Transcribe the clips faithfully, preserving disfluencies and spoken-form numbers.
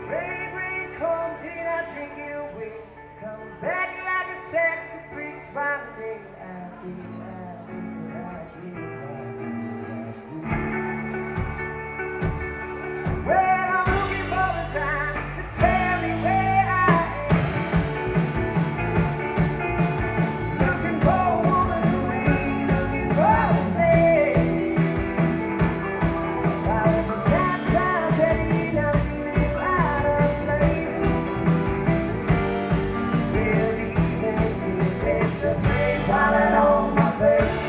Rain, rain comes and I drink it away. Comes back like a sack of bricks by the day. I feel, I feel, I feel, I feel, I feel. Well, I'm looking for a sign to tell me where I am. Looking for a woman who ain't looking for me. While the bad times heading up feels out of place. Well, these empty tears just lay falling on my face.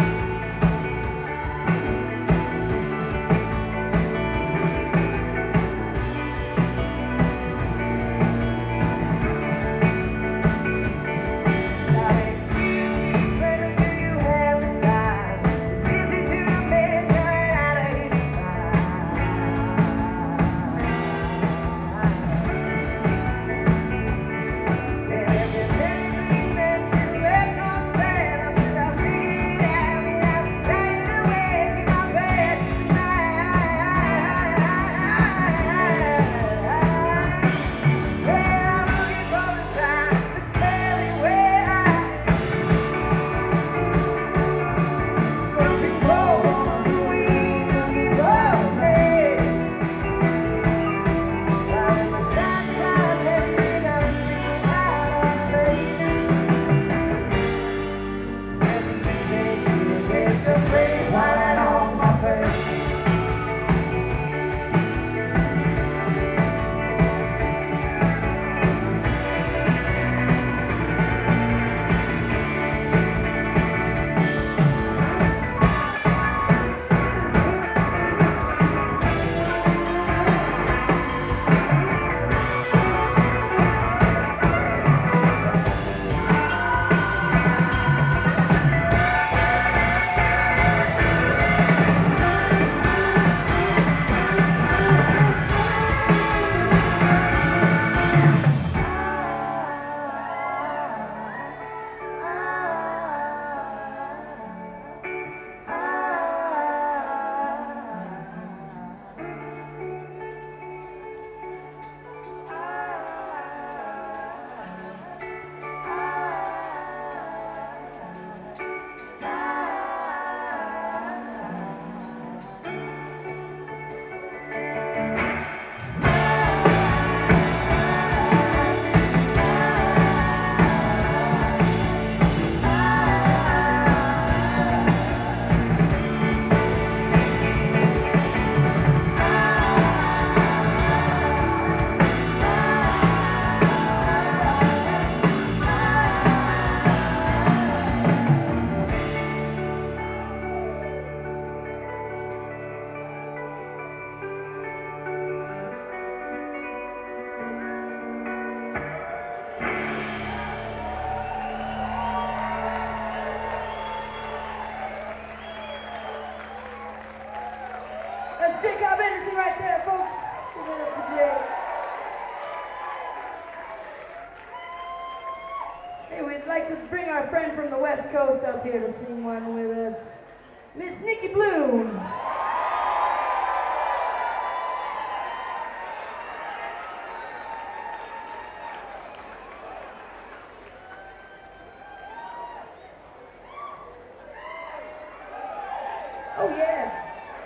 That's Jacob Anderson right there, folks. Give it up for Jay. Hey, we'd like to bring our friend from the West Coast up here to sing one with us. Miss Nikki Bloom. Oh, yeah.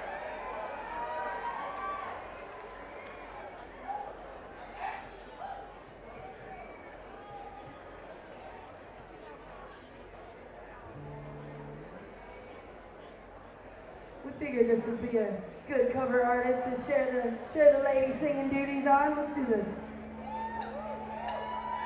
We figured this would be a good cover artist to share the share the lady singing duties on. Let's do this.